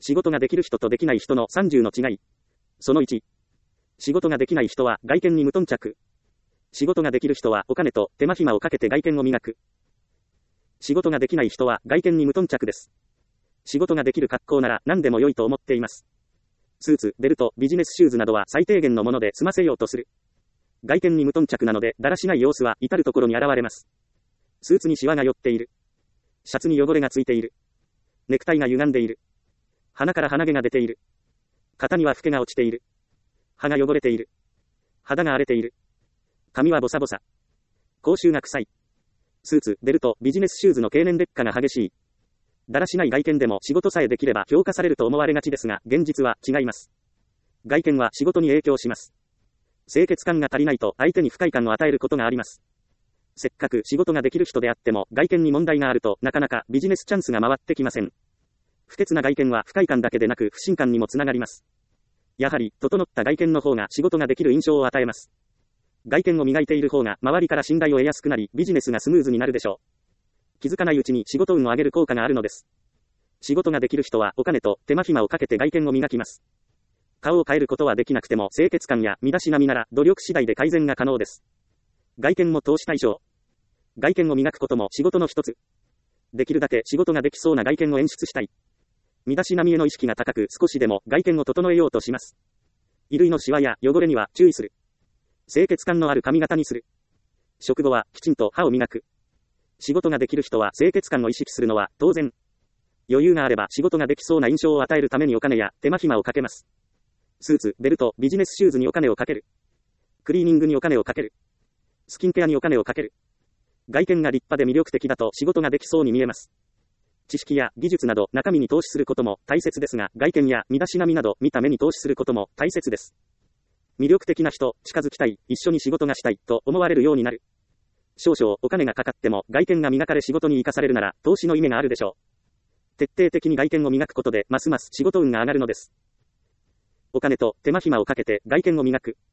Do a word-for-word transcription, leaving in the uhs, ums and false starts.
仕事ができる人とできない人のさんじゅうの違い。そのいち。仕事ができない人は外見に無頓着。仕事ができる人はお金と手間暇をかけて外見を磨く。仕事ができない人は外見に無頓着です。仕事ができる格好なら何でも良いと思っています。スーツ、ベルト、ビジネスシューズなどは最低限のもので済ませようとする。外見に無頓着なのでだらしない様子は至るところに現れます。スーツにシワが寄っている。シャツに汚れがついている。ネクタイが歪んでいる。鼻から鼻毛が出ている。肩にはフケが落ちている。歯が汚れている。肌が荒れている。髪はボサボサ。口臭が臭い。スーツ、ベルト、ビジネスシューズの経年劣化が激しい。だらしない外見でも仕事さえできれば評価されると思われがちですが、現実は違います。外見は仕事に影響します。清潔感が足りないと相手に不快感を与えることがあります。せっかく仕事ができる人であっても外見に問題があるとなかなかビジネスチャンスが回ってきません。不潔な外見は不快感だけでなく不信感にもつながります。やはり整った外見の方が仕事ができる印象を与えます。外見を磨いている方が周りから信頼を得やすくなりビジネスがスムーズになるでしょう。気づかないうちに仕事運を上げる効果があるのです。仕事ができる人はお金と手間暇をかけて外見を磨きます。顔を変えることはできなくても清潔感や身だしなみなら努力次第で改善が可能です。外見も投資対象。外見を磨くことも仕事の一つ。できるだけ仕事ができそうな外見を演出したい。身だしなみへの意識が高く少しでも外見を整えようとします。衣類のシワや汚れには注意する。清潔感のある髪型にする。食後はきちんと歯を磨く。仕事ができる人は清潔感を意識するのは当然。余裕があれば仕事ができそうな印象を与えるためにお金や手間暇をかけます。スーツ、ベルト、ビジネスシューズにお金をかける。クリーニングにお金をかける。スキンケアにお金をかける。外見が立派で魅力的だと仕事ができそうに見えます。知識や技術など中身に投資することも大切ですが、外見や身だしなみなど見た目に投資することも大切です。魅力的な人、近づきたい、一緒に仕事がしたいと思われるようになる。少々お金がかかっても外見が磨かれ仕事に生かされるなら投資の意味があるでしょう。徹底的に外見を磨くことでますます仕事運が上がるのです。お金と手間暇をかけて外見を磨く。